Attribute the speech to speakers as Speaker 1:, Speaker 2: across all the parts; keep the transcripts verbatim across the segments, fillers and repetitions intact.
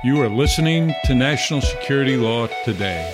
Speaker 1: You are listening to National Security Law Today.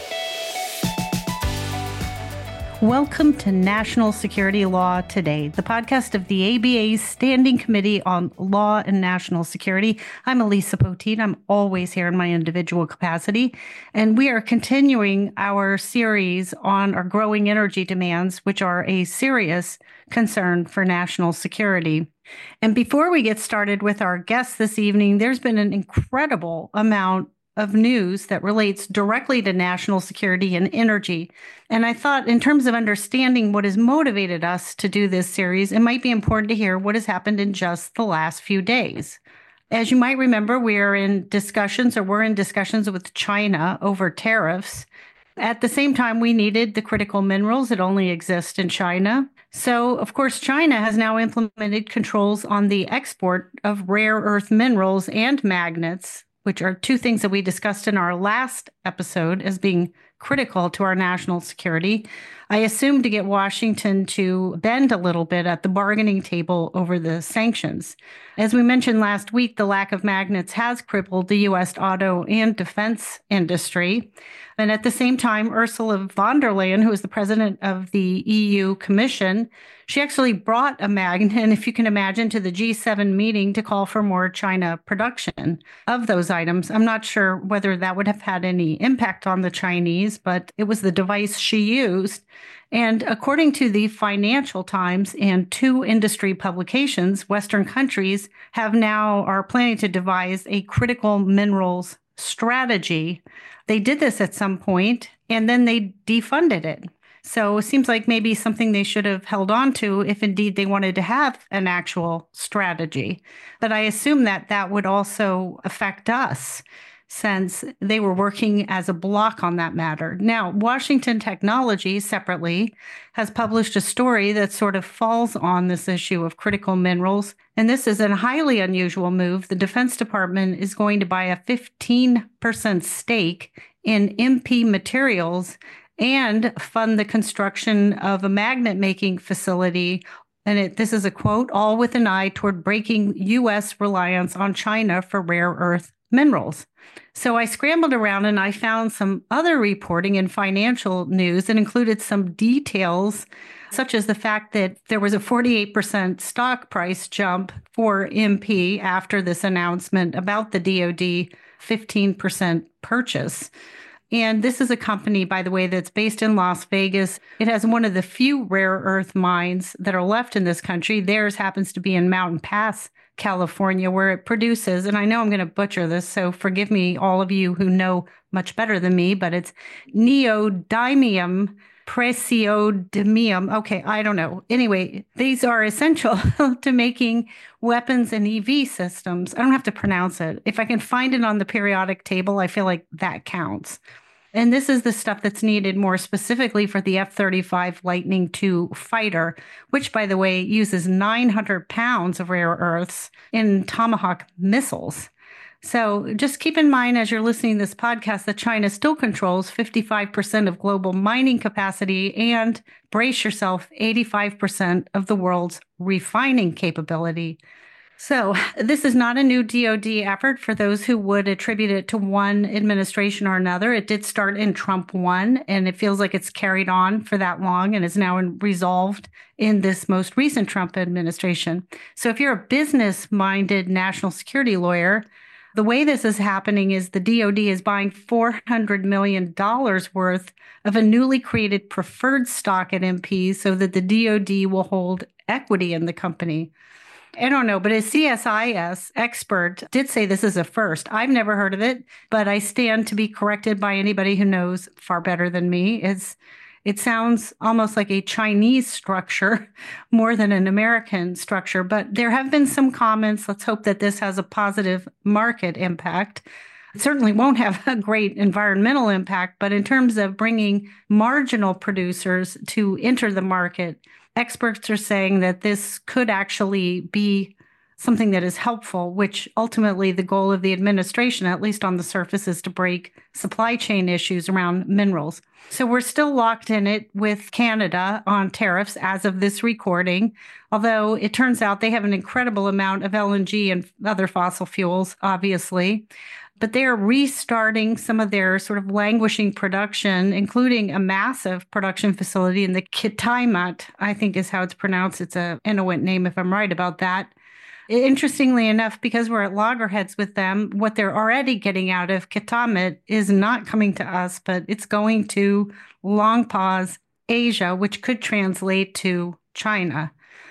Speaker 2: Welcome to National Security Law Today, the podcast of the A B A's Standing Committee on Law and National Security. I'm Elisa Poteet. I'm always here in my individual capacity, and we are continuing our series on our growing energy demands, which are a serious concern for national security. And before we get started with our guests this evening, there's been an incredible amount of news that relates directly to national security and energy. And I thought, in terms of understanding what has motivated us to do this series, it might be important to hear what has happened in just the last few days. As you might remember, we are in discussions, or we're in discussions with China over tariffs. At the same time, we needed the critical minerals that only exist in China. So, of course, China has now implemented controls on the export of rare earth minerals and magnets, which are two things that we discussed in our last episode as being critical to our national security. I assume to get Washington to bend a little bit at the bargaining table over the sanctions. As we mentioned last week, the lack of magnets has crippled the U S auto and defense industry. And at the same time, Ursula von der Leyen, who is the president of the E U Commission, she actually brought a magnet, if you can imagine, to the G seven meeting to call for more China production of those items. I'm not sure whether that would have had any impact on the Chinese, but it was the device she used. And according to the Financial Times and two industry publications, Western countries have now are planning to devise a critical minerals strategy. They did this at some point, and then they defunded it. So it seems like maybe something they should have held on to if indeed they wanted to have an actual strategy. But I assume that that would also affect us, since they were working as a block on that matter. Now, Washington Technology, separately, has published a story that sort of falls on this issue of critical minerals. And this is a highly unusual move. The Defense Department is going to buy a fifteen percent stake in M P Materials and fund the construction of a magnet-making facility. And it, this is a quote, all with an eye toward breaking U S reliance on China for rare earth minerals. So I scrambled around and I found some other reporting in financial news that included some details, such as the fact that there was a forty-eight percent stock price jump for M P after this announcement about the D O D fifteen percent purchase. And this is a company, by the way, that's based in Las Vegas. It has one of the few rare earth mines that are left in this country. Theirs happens to be in Mountain Pass, California, where it produces, and I know I'm going to butcher this, so forgive me, all of you who know much better than me, but it's neodymium praseodymium. Okay, I don't know. Anyway, these are essential to making weapons and E V systems. I don't have to pronounce it. If I can find it on the periodic table, I feel like that counts. And this is the stuff that's needed more specifically for the F thirty-five Lightning two fighter, which, by the way, uses nine hundred pounds of rare earths in Tomahawk missiles. So just keep in mind as you're listening to this podcast that China still controls fifty-five percent of global mining capacity and, brace yourself, eighty-five percent of the world's refining capability. So this is not a new D O D effort for those who would attribute it to one administration or another. It did start in Trump one, and it feels like it's carried on for that long and is now in, resolved in this most recent Trump administration. So if you're a business-minded national security lawyer, the way this is happening is the D O D is buying four hundred million dollars worth of a newly created preferred stock at M P so that the D O D will hold equity in the company. I don't know, but a C S I S expert did say this is a first. I've never heard of it, but I stand to be corrected by anybody who knows far better than me. It's, it sounds almost like a Chinese structure more than an American structure, but there have been some comments. Let's hope that this has a positive market impact. It certainly won't have a great environmental impact, but in terms of bringing marginal producers to enter the market, experts are saying that this could actually be something that is helpful, which ultimately the goal of the administration, at least on the surface, is to break supply chain issues around minerals. So we're still locked in it with Canada on tariffs as of this recording, although it turns out they have an incredible amount of L N G and other fossil fuels, obviously. but they are restarting some of their sort of languishing production, including a massive production facility in the Kitimat, I think is how it's pronounced. It's a Inuit name, if I'm right about that. Interestingly enough, because we're at loggerheads with them, what they're already getting out of Kitimat is not coming to us, but it's going to Long Pause, Asia, which could translate to China.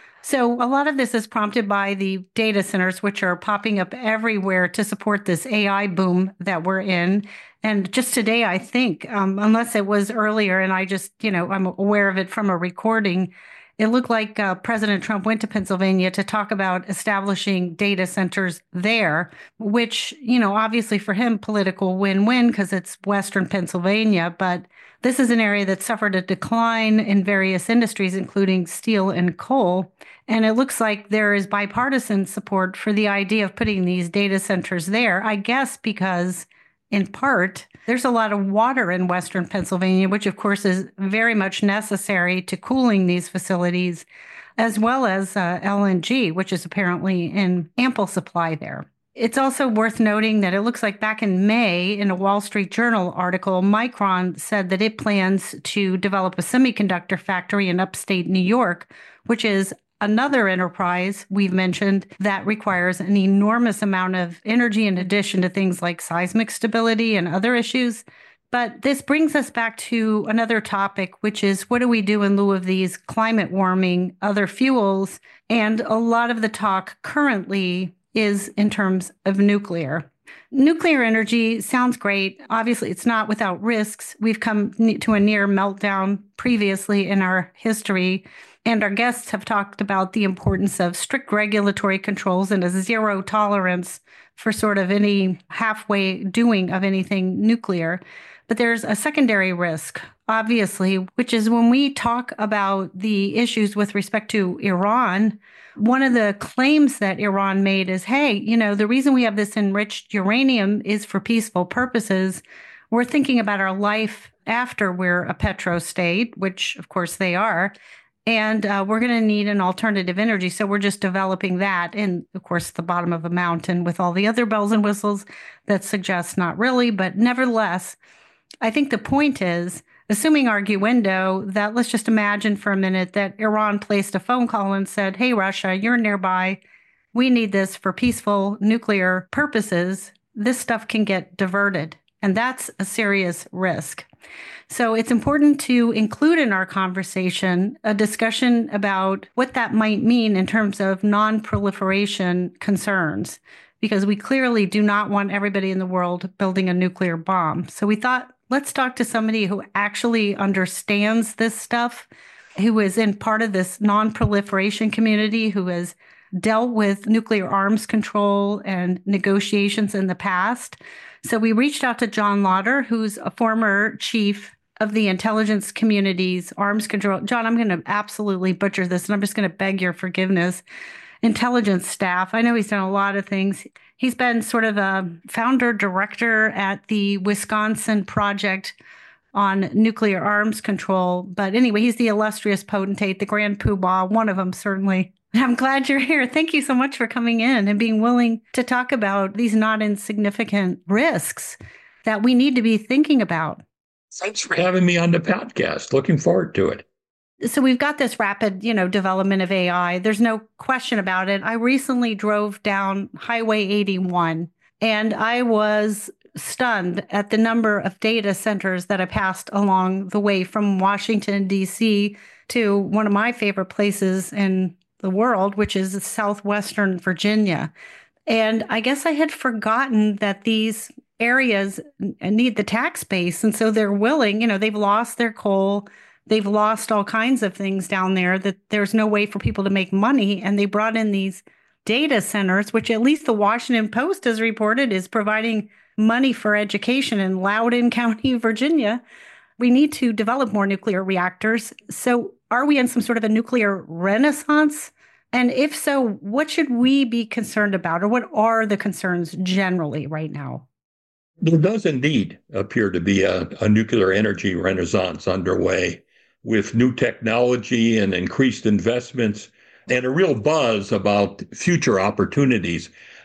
Speaker 2: So a lot of this is prompted by the data centers, which are popping up everywhere to support this A I boom that we're in. And just today, I think, um, unless it was earlier, and I just, you know, I'm aware of it from a recording, it looked like uh, President Trump went to Pennsylvania to talk about establishing data centers there, which, you know, obviously for him, political win-win because it's Western Pennsylvania. But this is an area that suffered a decline in various industries, including steel and coal. And it looks like there is bipartisan support for the idea of putting these data centers there, I guess, because in part, there's a lot of water in Western Pennsylvania, which of course is very much necessary to cooling these facilities, as well as uh, L N G, which is apparently in ample supply there. It's also worth noting that it looks like back in May, in a Wall Street Journal article, Micron said that it plans to develop a semiconductor factory in upstate New York, which is another enterprise we've mentioned that requires an enormous amount of energy in addition to things like seismic stability and other issues. But this brings us back to another topic, which is what do we do in lieu of these climate warming, other fuels? And a lot of the talk currently is in terms of nuclear. Nuclear energy sounds great. Obviously, it's not without risks. We've come to a near meltdown previously in our history. And our guests have talked about the importance of strict regulatory controls and a zero tolerance for sort of any halfway doing of anything nuclear. But there's a secondary risk, obviously, which is when we talk about the issues with respect to Iran, one of the claims that Iran made is, hey, you know, the reason we have this enriched uranium is for peaceful purposes. We're thinking about our life after we're a petrostate, which of course they are. And uh, we're going to need an alternative energy. So we're just developing that. And of course, the bottom of a mountain with all the other bells and whistles that suggest not really. But nevertheless, I think the point is, assuming arguendo, that let's just imagine for a minute that Iran placed a phone call and said, hey, Russia, you're nearby. We need this for peaceful nuclear purposes. This stuff can get diverted. And that's a serious risk. So it's important to include in our conversation a discussion about what that might mean in terms of non-proliferation concerns, because we clearly do not want everybody in the world building a nuclear bomb. So we thought, let's talk to somebody who actually understands this stuff, who is in part of this non-proliferation community, who has dealt with nuclear arms control and negotiations in the past. So we reached out to John Lauder, who's a former chief of the intelligence community's arms control. John, I'm going to absolutely butcher this, and I'm just going to beg your forgiveness. Intelligence staff. I know he's done a lot of things. He's been sort of a founder director at the Wisconsin Project on Nuclear Arms Control. But anyway, he's the illustrious potentate, the grand poobah, one of them certainly. I'm glad you're here. Thank you so much for coming in and being willing to talk about these not insignificant risks that we need to be thinking about.
Speaker 3: Thanks for having me on the podcast. Looking forward to it.
Speaker 2: So we've got this rapid, you know, development of A I. There's no question about it. I recently drove down Highway eighty-one, and I was stunned at the number of data centers that I passed along the way from Washington, D C to one of my favorite places in the world, which is southwestern Virginia. And I guess I had forgotten that these areas need the tax base. And so they're willing, you know, they've lost their coal. They've lost all kinds of things down there that there's no way for people to make money. And they brought in these data centers, which at least the Washington Post has reported is providing money for education in Loudoun County, Virginia. We need to develop more nuclear reactors. So are we in some sort of a nuclear renaissance? And if so, what should we be concerned about, or what are the concerns generally right now?
Speaker 3: There does indeed appear to be a, a nuclear energy renaissance underway with new technology and increased investments and a real buzz about future opportunities.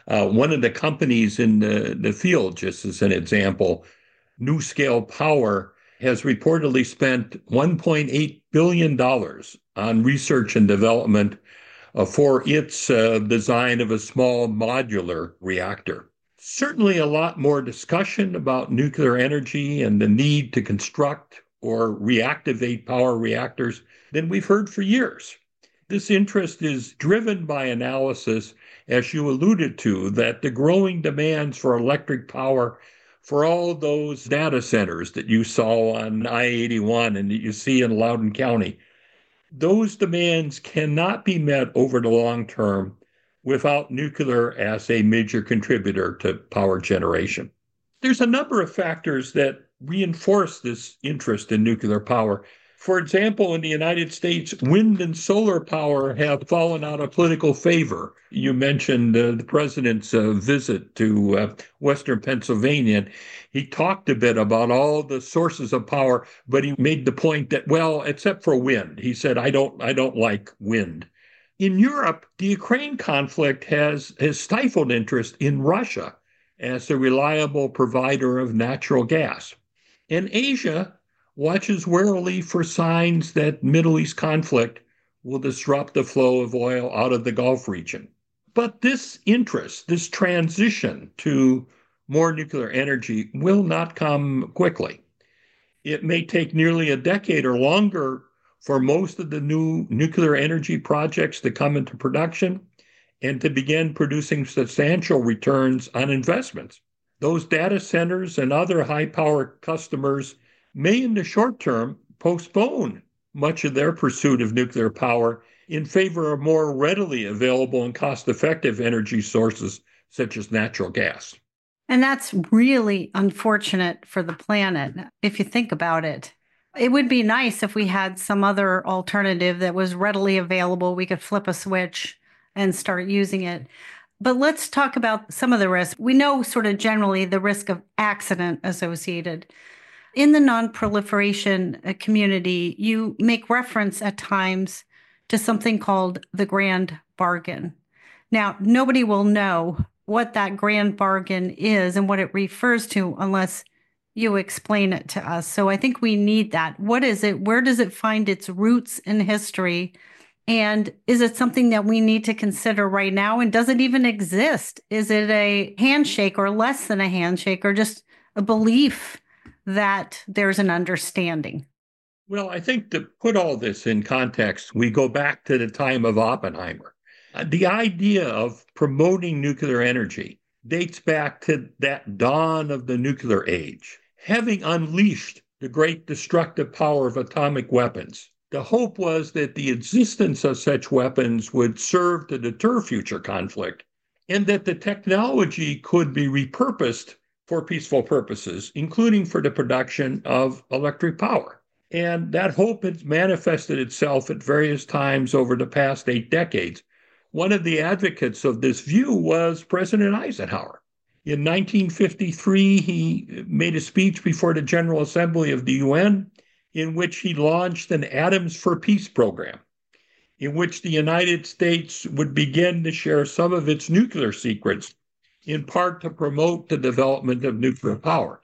Speaker 3: Uh, one of the companies in the, the field, just as an example, NuScale Power, has reportedly spent one point eight billion dollars on research and development uh, for its uh, design of a small modular reactor. Certainly a lot more discussion about nuclear energy and the need to construct or reactivate power reactors than we've heard for years. This interest is driven by analysis, as you alluded to, that the growing demands for electric power for all those data centers that you saw on I eighty-one and that you see in Loudoun County, those demands cannot be met over the long term without nuclear as a major contributor to power generation. There's a number of factors that reinforce this interest in nuclear power. For example, in the United States, wind and solar power have fallen out of political favor. You mentioned uh, the president's uh, visit to uh, Western Pennsylvania. He talked a bit about all the sources of power, but he made the point that, well, except for wind, he said, I don't, I don't like wind. In Europe, the Ukraine conflict has, has stifled interest in Russia as a reliable provider of natural gas. And Asia watches warily for signs that Middle East conflict will disrupt the flow of oil out of the Gulf region. But this interest, this transition to more nuclear energy will not come quickly. It may take nearly a decade or longer for most of the new nuclear energy projects to come into production and to begin producing substantial returns on investments. Those data centers and other high-power customers may in the short term postpone much of their pursuit of nuclear power in favor of more readily available and cost-effective energy sources such as natural gas.
Speaker 2: And that's really unfortunate for the planet, if you think about it. It would be nice if we had some other alternative that was readily available. We could flip a switch and start using it. But let's talk about some of the risks. We know sort of generally the risk of accident associated. In the non-proliferation community, you make reference at times to something called the grand bargain. Now, nobody will know what that grand bargain is and what it refers to unless you explain it to us. So I think we need that. What is it? Where does it find its roots in history? And is it something that we need to consider right now? And does it even exist? Is it a handshake or less than a handshake or just a belief that there's an understanding?
Speaker 3: Well, I think to put all this in context, we go back to the time of Oppenheimer. The idea of promoting nuclear energy dates back to that dawn of the nuclear age. Having unleashed the great destructive power of atomic weapons, the hope was that the existence of such weapons would serve to deter future conflict and that the technology could be repurposed for peaceful purposes, including for the production of electric power. And that hope has manifested itself at various times over the past eight decades. One of the advocates of this view was President Eisenhower. In nineteen fifty-three, he made a speech before the General Assembly of the U N in which he launched an Atoms for Peace program, in which the United States would begin to share some of its nuclear secrets, in part to promote the development of nuclear power.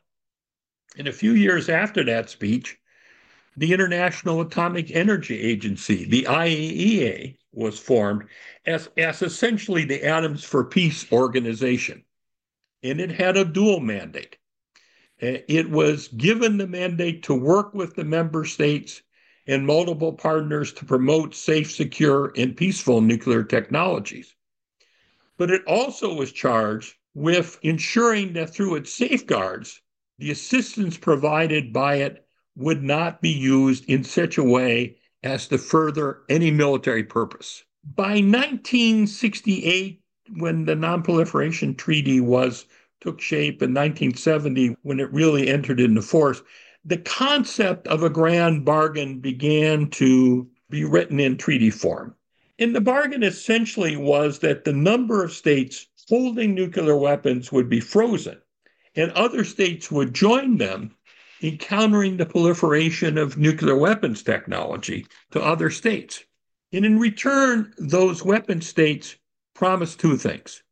Speaker 3: And a few years after that speech, the International Atomic Energy Agency, the I A E A, was formed as, as essentially the Atoms for Peace organization. And it had a dual mandate. It was given the mandate to work with the member states and multiple partners to promote safe, secure, and peaceful nuclear technologies. But it also was charged with ensuring that through its safeguards, the assistance provided by it would not be used in such a way as to further any military purpose. By nineteen sixty-eight, when the Non-Proliferation Treaty was took shape, in nineteen seventy, when it really entered into force, the concept of a grand bargain began to be written in treaty form. And the bargain essentially was that the number of states holding nuclear weapons would be frozen, and other states would join them in countering the proliferation of nuclear weapons technology to other states. And in return, those weapon states promised two things.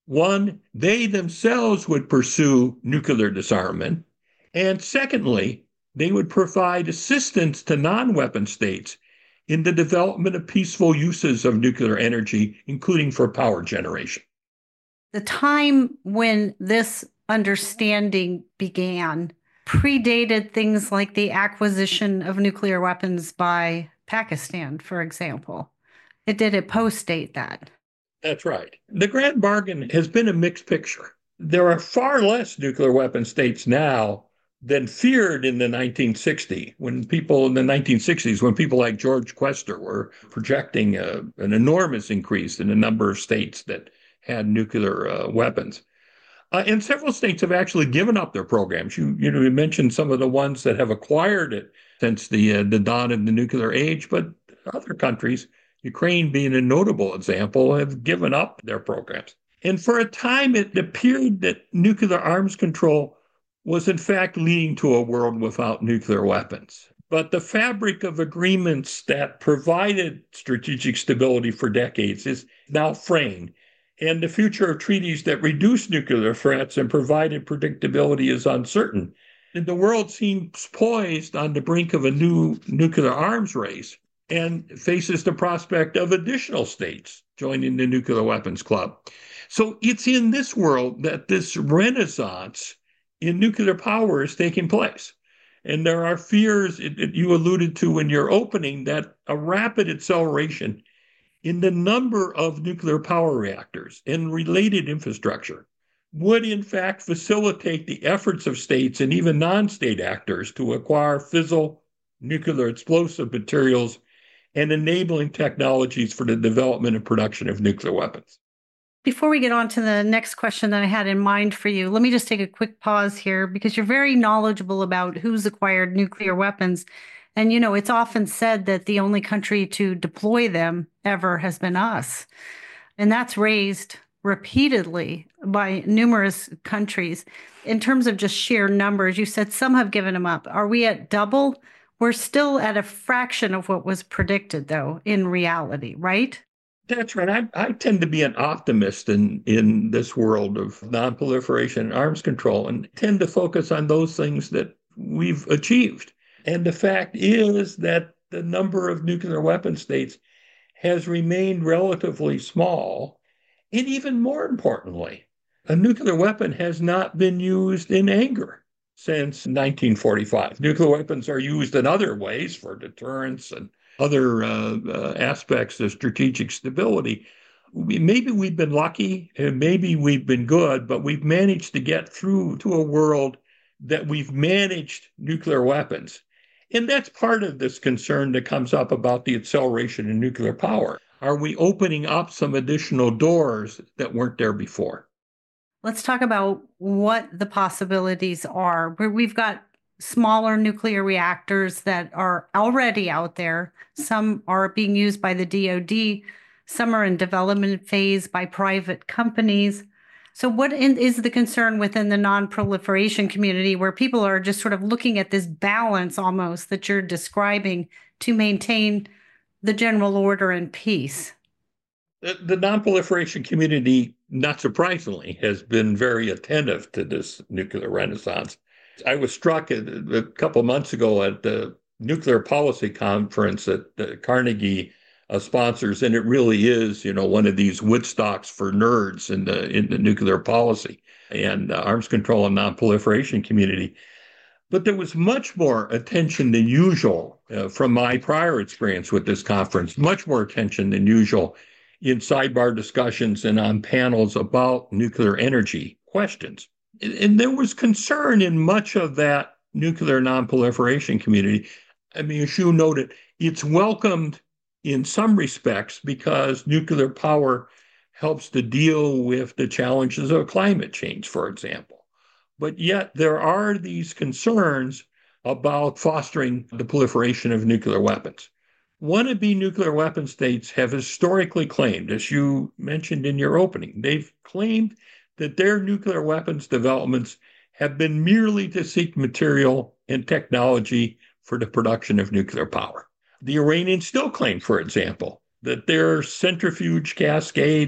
Speaker 3: One, they themselves would pursue nuclear disarmament. And secondly, they would provide assistance to non-weapon states in the development of peaceful uses of nuclear energy, including for power generation.
Speaker 2: The time when this understanding began predated things like the acquisition of nuclear weapons by Pakistan, for example. It did it post-date that.
Speaker 3: That's right. The grand bargain has been a mixed picture. There are far less nuclear weapon states now than feared in the nineteen sixties, when people in the nineteen sixties, when people like George Quester were projecting a, an enormous increase in the number of states that had nuclear uh, weapons. Uh, and several states have actually given up their programs. You, you know, you mentioned some of the ones that have acquired it since the, uh, the dawn of the nuclear age, but other countries, Ukraine being a notable example, have given up their programs. And for a time, it appeared that nuclear arms control was in fact leading to a world without nuclear weapons. But the fabric of agreements that provided strategic stability for decades is now fraying. And the future of treaties that reduce nuclear threats and provided predictability is uncertain. And the world seems poised on the brink of a new nuclear arms race and faces the prospect of additional states joining the nuclear weapons club. So it's in this world that this renaissance in nuclear power is taking place. And there are fears, it, it, you alluded to in your opening, that a rapid acceleration in the number of nuclear power reactors and related infrastructure would in fact facilitate the efforts of states and even non-state actors to acquire fissile nuclear explosive materials and enabling technologies for the development and production of nuclear weapons.
Speaker 2: Before we get on to the next question that I had in mind for you, let me just take a quick pause here, because you're very knowledgeable about who's acquired nuclear weapons. And, you know, it's often said that the only country to deploy them ever has been us. And that's raised repeatedly by numerous countries. In terms of just sheer numbers, you said some have given them up. Are we at double? We're still at a fraction of what was predicted, though, in reality, right?
Speaker 3: That's right. I, I tend to be an optimist in, in this world of nonproliferation and arms control, and tend to focus on those things that we've achieved. And the fact is that the number of nuclear weapon states has remained relatively small. And even more importantly, a nuclear weapon has not been used in anger since nineteen forty-five. Nuclear weapons are used in other ways for deterrence and other uh, uh, aspects of strategic stability. We, maybe we've been lucky, and maybe we've been good, but we've managed to get through to a world that we've managed nuclear weapons. And that's part of this concern that comes up about the acceleration in nuclear power. Are we opening up some additional doors that weren't there before?
Speaker 2: Let's talk about what the possibilities are. Where we've got smaller nuclear reactors that are already out there. Some are being used by the D O D. Some are in development phase by private companies. So what in, is the concern within the non-proliferation community, where people are just sort of looking at this balance almost that you're describing to maintain the general order and peace?
Speaker 3: The, the non-proliferation community, not surprisingly, has been very attentive to this nuclear renaissance. I was struck a, a couple of months ago at the nuclear policy conference that the Carnegie uh, sponsors, and it really is, you know, one of these Woodstocks for nerds in the in the nuclear policy and uh, arms control and non-proliferation community. But there was much more attention than usual uh, from my prior experience with this conference, much more attention than usual in sidebar discussions and on panels about nuclear energy questions. And there was concern in much of that nuclear non-proliferation community. I mean, as you noted, it's welcomed in some respects because nuclear power helps to deal with the challenges of climate change, for example. But yet there are these concerns about fostering the proliferation of nuclear weapons. Wannabe nuclear weapon states have historically claimed, as you mentioned in your opening, they've claimed that their nuclear weapons developments have been merely to seek material and technology for the production of nuclear power. The Iranians still claim, for example, that their centrifuge cascades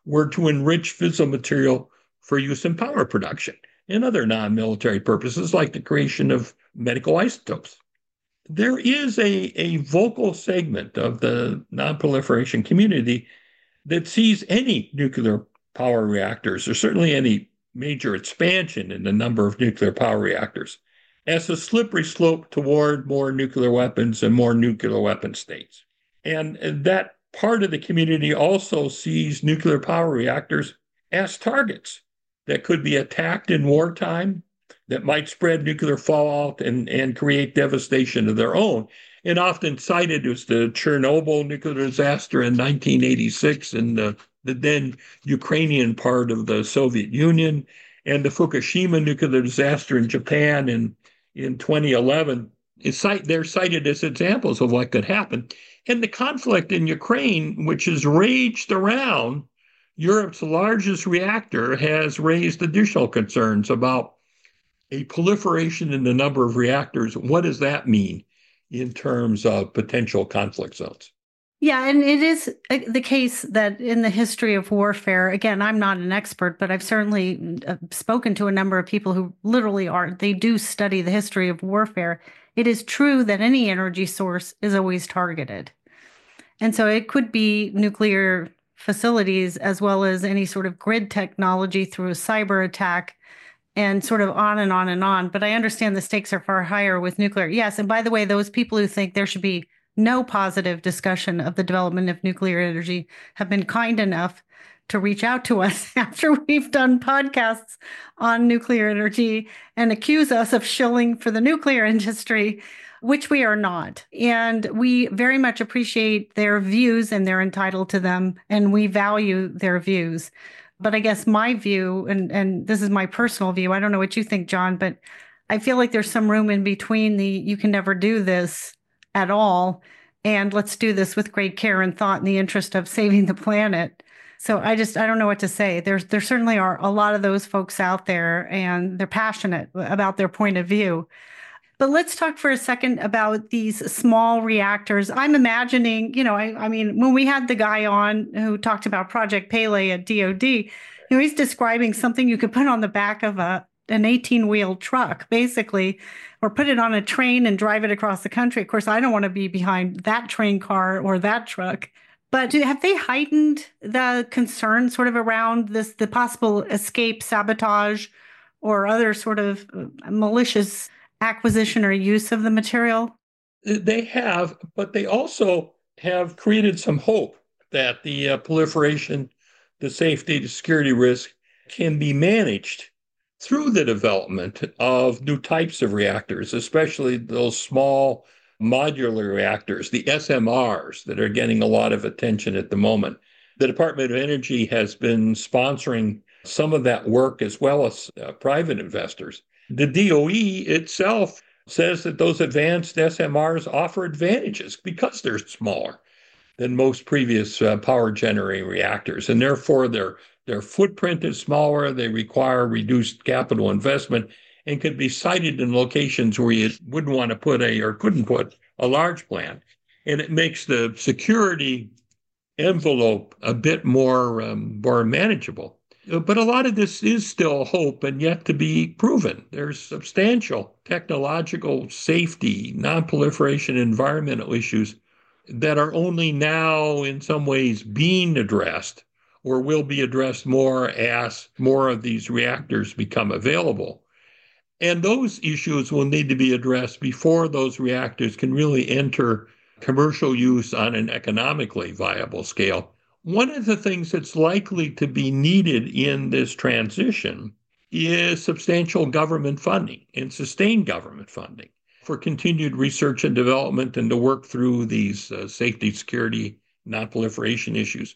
Speaker 3: were to enrich fissile material for use in power production and other non-military purposes like the creation of medical isotopes. There is a, a vocal segment of the nonproliferation community that sees any nuclear power reactors, or certainly any major expansion in the number of nuclear power reactors, as a slippery slope toward more nuclear weapons and more nuclear weapon states. And that part of the community also sees nuclear power reactors as targets that could be attacked in wartime, that might spread nuclear fallout and, and create devastation of their own. And often cited as the Chernobyl nuclear disaster in nineteen eighty-six in the, the then Ukrainian part of the Soviet Union, and the Fukushima nuclear disaster in Japan in, in twenty eleven. Is cite, they're cited as examples of what could happen. And the conflict in Ukraine, which has raged around Europe's largest reactor, has raised additional concerns about a proliferation in the number of reactors. What does that mean in terms of potential conflict zones?
Speaker 2: Yeah, and it is the case that in the history of warfare, again, I'm not an expert, but I've certainly spoken to a number of people who literally are, they do study the history of warfare. It is true that any energy source is always targeted. And so it could be nuclear facilities as well as any sort of grid technology through a cyber attack, and sort of on and on and on. But I understand the stakes are far higher with nuclear. Yes, and by the way, those people who think there should be no positive discussion of the development of nuclear energy have been kind enough to reach out to us after we've done podcasts on nuclear energy and accuse us of shilling for the nuclear industry, which we are not. And we very much appreciate their views, and they're entitled to them, and we value their views. But I guess my view, and, and this is my personal view, I don't know what you think, John, but I feel like there's some room in between the you can never do this at all, and let's do this with great care and thought in the interest of saving the planet. So I just, I don't know what to say. There's, there certainly are a lot of those folks out there, and they're passionate about their point of view. But let's talk for a second about these small reactors. I'm imagining, you know, I, I mean, when we had the guy on who talked about Project Pele at D O D, you know, he's describing something you could put on the back of a an eighteen-wheel truck, basically, or put it on a train and drive it across the country. Of course, I don't want to be behind that train car or that truck. But do, have they heightened the concern sort of around this, the possible escape, sabotage, or other sort of malicious acquisition or use of the material?
Speaker 3: They have, but they also have created some hope that the uh, proliferation, the safety, the security risk can be managed through the development of new types of reactors, especially those small modular reactors, the S M Rs, that are getting a lot of attention at the moment. The Department of Energy has been sponsoring some of that work, as well as uh, private investors. The D O E itself says that those advanced S M Rs offer advantages because they're smaller than most previous uh, power generating reactors, and therefore their their footprint is smaller. They require reduced capital investment and could be sited in locations where you wouldn't want to put a or couldn't put a large plant. And it makes the security envelope a bit more um, more manageable. But a lot of this is still hope and yet to be proven. There's substantial technological safety, non-proliferation, environmental issues that are only now in some ways being addressed, or will be addressed more as more of these reactors become available. And those issues will need to be addressed before those reactors can really enter commercial use on an economically viable scale. One of the things that's likely to be needed in this transition is substantial government funding and sustained government funding for continued research and development and to work through these uh, safety, security, non-proliferation issues.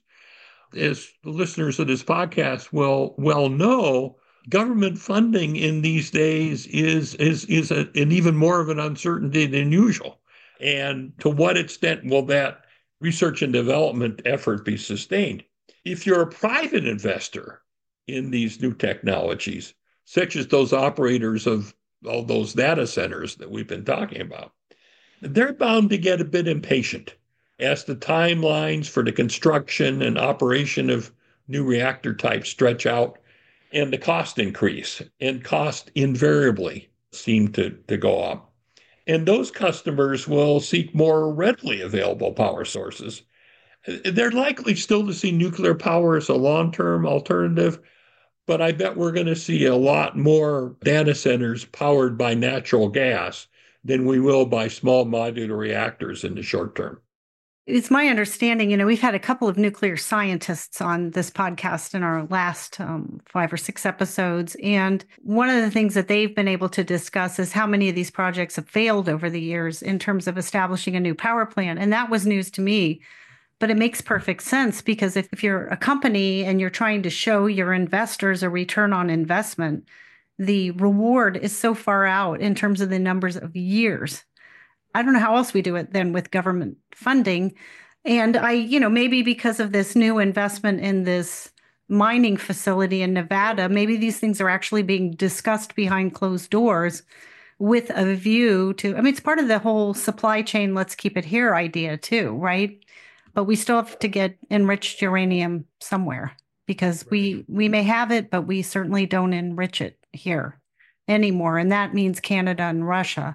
Speaker 3: As the listeners of this podcast will well know, government funding in these days is, is, is a, an even more of an uncertainty than usual. And to what extent will that research and development effort be sustained? If you're a private investor in these new technologies, such as those operators of all those data centers that we've been talking about, they're bound to get a bit impatient as the timelines for the construction and operation of new reactor types stretch out and the cost increase, and cost invariably seem to, to go up. And those customers will seek more readily available power sources. They're likely still to see nuclear power as a long-term alternative, but I bet we're going to see a lot more data centers powered by natural gas than we will by small modular reactors in the short term.
Speaker 2: It's my understanding, you know, we've had a couple of nuclear scientists on this podcast in our last um, five or six episodes. And one of the things that they've been able to discuss is how many of these projects have failed over the years in terms of establishing a new power plant. And that was news to me. But it makes perfect sense because if, if you're a company and you're trying to show your investors a return on investment, the reward is so far out in terms of the numbers of years. I don't know how else we do it than with government funding. And I, you know, maybe because of this new investment in this mining facility in Nevada, maybe these things are actually being discussed behind closed doors with a view to, I mean, it's part of the whole supply chain, let's keep it here idea too, right? But we still have to get enriched uranium somewhere because we, we may have it, but we certainly don't enrich it here anymore. And that means Canada and Russia.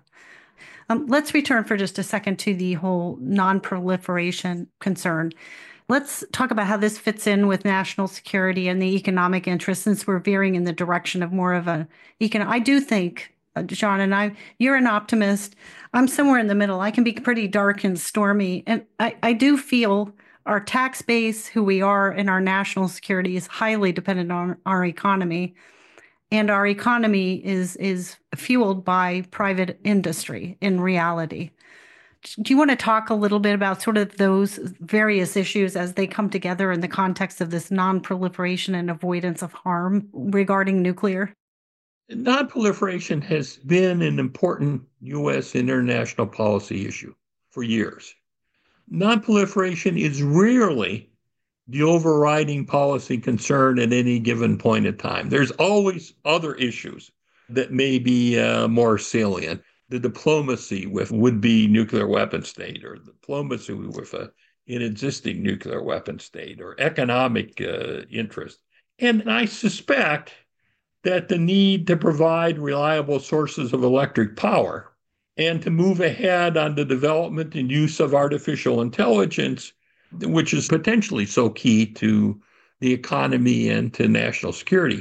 Speaker 2: Um, let's return for just a second to the whole non-proliferation concern. Let's talk about how this fits in with national security and the economic interest, since we're veering in the direction of more of a econ. I do think, uh, John, and I, you're an optimist. I'm somewhere in the middle. I can be pretty dark and stormy. And I, I do feel our tax base, who we are, and our national security is highly dependent on our economy. And our economy is is fueled by private industry in reality. Do you want to talk a little bit about sort of those various issues as they come together in the context of this non-proliferation and avoidance of harm regarding nuclear?
Speaker 3: Non-proliferation has been an important U S international policy issue for years. Non-proliferation is rarely the overriding policy concern at any given point in time. There's always other issues that may be uh, more salient. The diplomacy with would-be nuclear weapon state, or diplomacy with a, an existing nuclear weapon state, or economic uh, interest. And I suspect that the need to provide reliable sources of electric power and to move ahead on the development and use of artificial intelligence, which is potentially so key to the economy and to national security,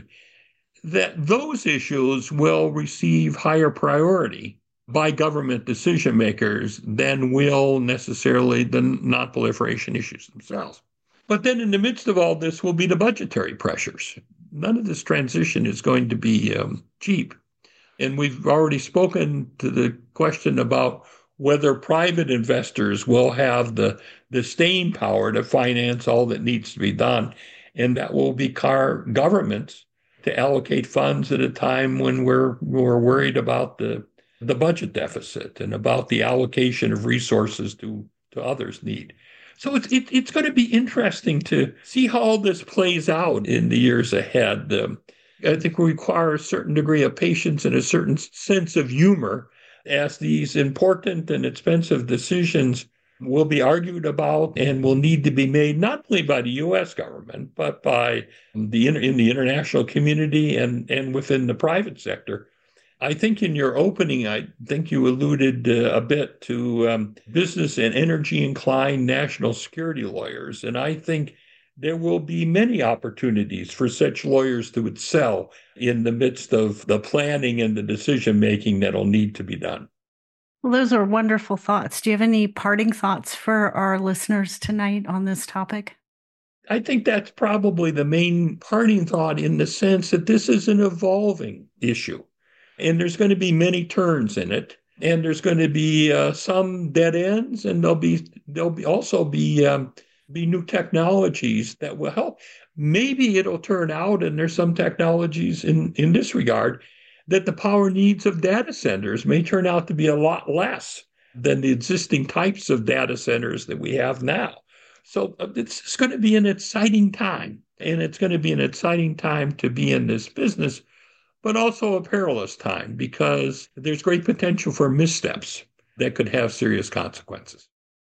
Speaker 3: that those issues will receive higher priority by government decision makers than will necessarily the non-proliferation issues themselves. But then in the midst of all this will be the budgetary pressures. None of this transition is going to be um, cheap. And we've already spoken to the question about whether private investors will have the, the staying power to finance all that needs to be done. And that will require governments to allocate funds at a time when we're, we're worried about the, the budget deficit and about the allocation of resources to, to others' need. So it's, it, it's going to be interesting to see how all this plays out in the years ahead. Um, I think we require a certain degree of patience and a certain sense of humor as these important and expensive decisions will be argued about and will need to be made not only by the U S government, but by the in the international community and, and within the private sector. I think in your opening, I think you alluded uh, a bit to um, business and energy inclined national security lawyers. And I think there will be many opportunities for such lawyers to excel in the midst of the planning and the decision making that'll need to be done.
Speaker 2: Well, those are wonderful thoughts. Do you have any parting thoughts for our listeners tonight on this topic?
Speaker 3: I think that's probably the main parting thought, in the sense that this is an evolving issue. And there's going to be many turns in it. And there's going to be uh, some dead ends, and there'll be there'll be also be um, be new technologies that will help. Maybe it'll turn out, and there's some technologies in, in this regard, that the power needs of data centers may turn out to be a lot less than the existing types of data centers that we have now. So it's, it's going to be an exciting time, and it's going to be an exciting time to be in this business, but also a perilous time, because there's great potential for missteps that could have serious consequences.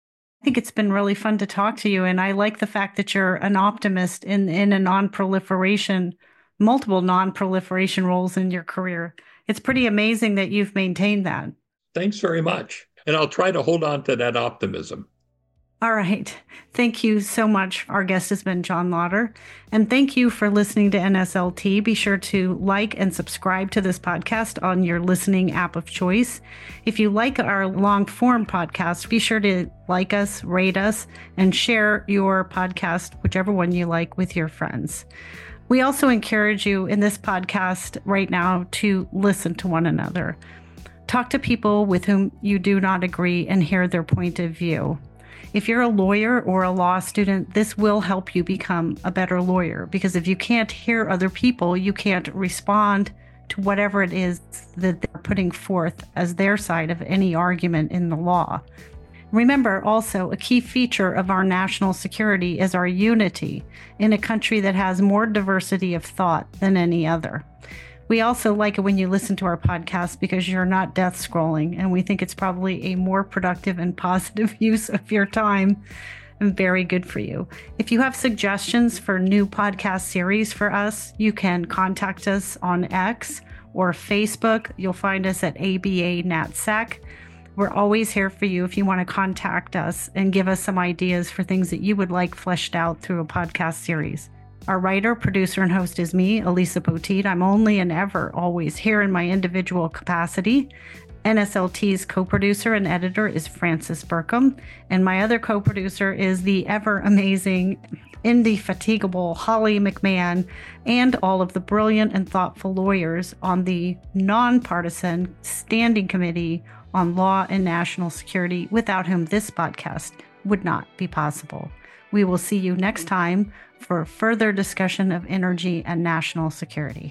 Speaker 2: think it's been really fun to talk to you. And I like the fact that you're an optimist in, in a non-proliferation, multiple non-proliferation roles in your career. It's pretty amazing that you've maintained that.
Speaker 3: Thanks very much. And I'll try to hold on to that optimism.
Speaker 2: All right. Thank you so much. Our guest has been John Lauder. And thank you for listening to N S L T. Be sure to like and subscribe to this podcast on your listening app of choice. If you like our long form podcast, be sure to like us, rate us, and share your podcast, whichever one you like, with your friends. We also encourage you in this podcast right now to listen to one another. Talk to people with whom you do not agree and hear their point of view. If you're a lawyer or a law student, this will help you become a better lawyer, because if you can't hear other people, you can't respond to whatever it is that they're putting forth as their side of any argument in the law. Remember, also, a key feature of our national security is our unity in a country that has more diversity of thought than any other. We also like it when you listen to our podcast because you're not death scrolling, and we think it's probably a more productive and positive use of your time and very good for you. If you have suggestions for new podcast series for us, you can contact us on X or Facebook. You'll find us at A B A NatSec. We're always here for you if you want to contact us and give us some ideas for things that you would like fleshed out through a podcast series. Our writer, producer, and host is me, Elisa Poteet. I'm only and ever always here in my individual capacity. N S L T's co-producer and editor is Francis Burkham, and my other co-producer is the ever-amazing, indefatigable Holly McMahon, and all of the brilliant and thoughtful lawyers on the nonpartisan Standing Committee on Law and National Security, without whom this podcast would not be possible. We will see you next time for further discussion of energy and national security.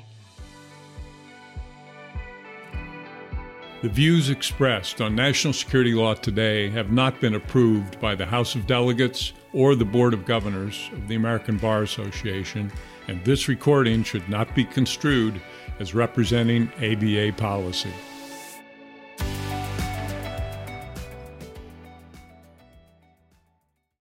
Speaker 1: The views expressed on National Security Law Today have not been approved by the House of Delegates or the Board of Governors of the American Bar Association, and this recording should not be construed as representing A B A policy.